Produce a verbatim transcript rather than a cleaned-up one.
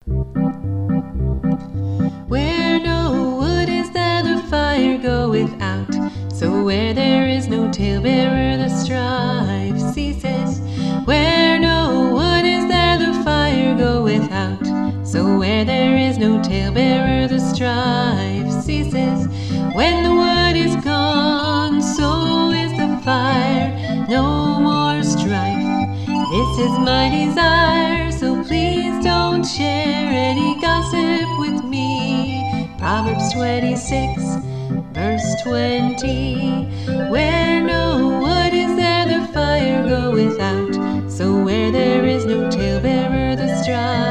Where no wood is there, the fire goeth out. So where there is no talebearer, the strife ceases. Where no wood is there, the fire goeth out. So where there is no talebearer, the strife ceases. When the wood is gone, so is the fire. No more strife. This is my desire, so please don't share any gossip with me. Proverbs twenty-six, verse twenty. Where no wood is there, the fire goeth out. So where there is no talebearer, the strife